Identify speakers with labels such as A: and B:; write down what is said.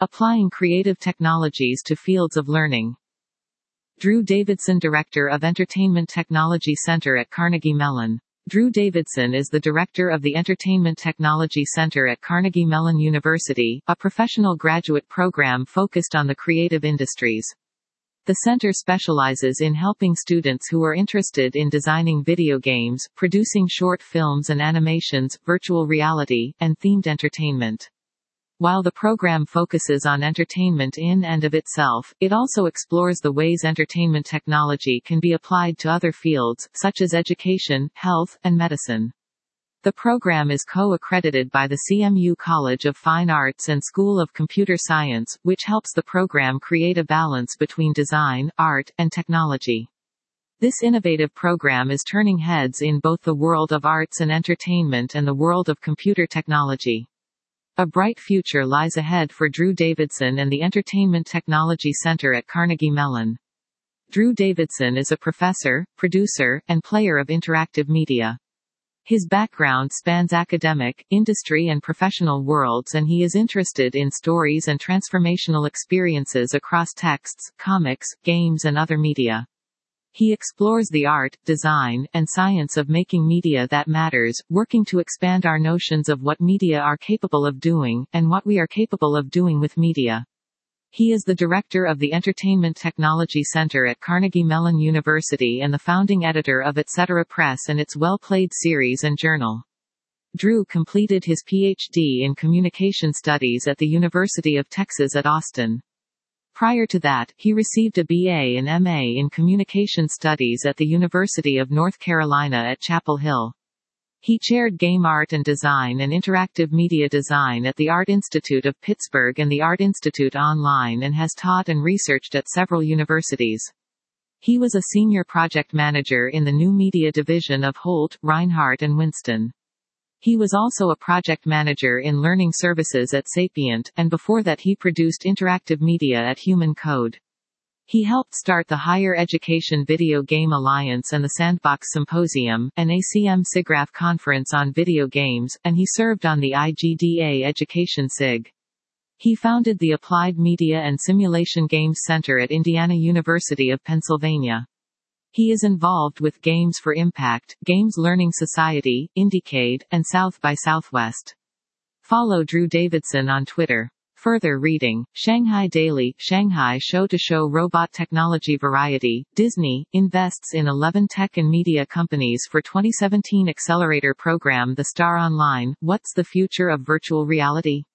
A: applying creative technologies to fields of learning. Drew Davidson, Director of Entertainment Technology Center at Carnegie Mellon. Drew Davidson is the director of the Entertainment Technology Center at Carnegie Mellon University, a professional graduate program focused on the creative industries. The center specializes in helping students who are interested in designing video games, producing short films and animations, virtual reality, and themed entertainment. While the program focuses on entertainment in and of itself, it also explores the ways entertainment technology can be applied to other fields, such as education, health, and medicine. The program is co-accredited by the CMU College of Fine Arts and School of Computer Science, which helps the program create a balance between design, art, and technology. This innovative program is turning heads in both the world of arts and entertainment and the world of computer technology. A bright future lies ahead for Drew Davidson and the Entertainment Technology Center at Carnegie Mellon. Drew Davidson is a professor, producer, and player of interactive media. His background spans academic, industry and professional worlds, and he is interested in stories and transformational experiences across texts, comics, games and other media. He explores the art, design, and science of making media that matters, working to expand our notions of what media are capable of doing, and what we are capable of doing with media. He is the director of the Entertainment Technology Center at Carnegie Mellon University and the founding editor of Etc. Press and its Well Played series and journal. Drew completed his Ph.D. in Communication Studies at the University of Texas at Austin. Prior to that, he received a BA and MA in Communication Studies at the University of North Carolina at Chapel Hill. He chaired Game Art and Design and Interactive Media Design at the Art Institute of Pittsburgh and the Art Institute Online and has taught and researched at several universities. He was a senior project manager in the New Media Division of Holt, Reinhardt and Winston. He was also a project manager in learning services at Sapient, and before that he produced interactive media at Human Code. He helped start the Higher Education Video Game Alliance and the Sandbox Symposium, an ACM-SIGGRAPH conference on video games, and he served on the IGDA Education SIG. He founded the Applied Media and Simulation Games Center at Indiana University of Pennsylvania. He is involved with Games for Impact, Games Learning Society, Indiecade, and South by Southwest. Follow Drew Davidson on Twitter. Further reading: Shanghai Daily, Shanghai Show-to-Show Robot Technology Variety, Disney, invests in 11 tech and media companies for 2017 accelerator program. The Star Online, What's the Future of Virtual Reality?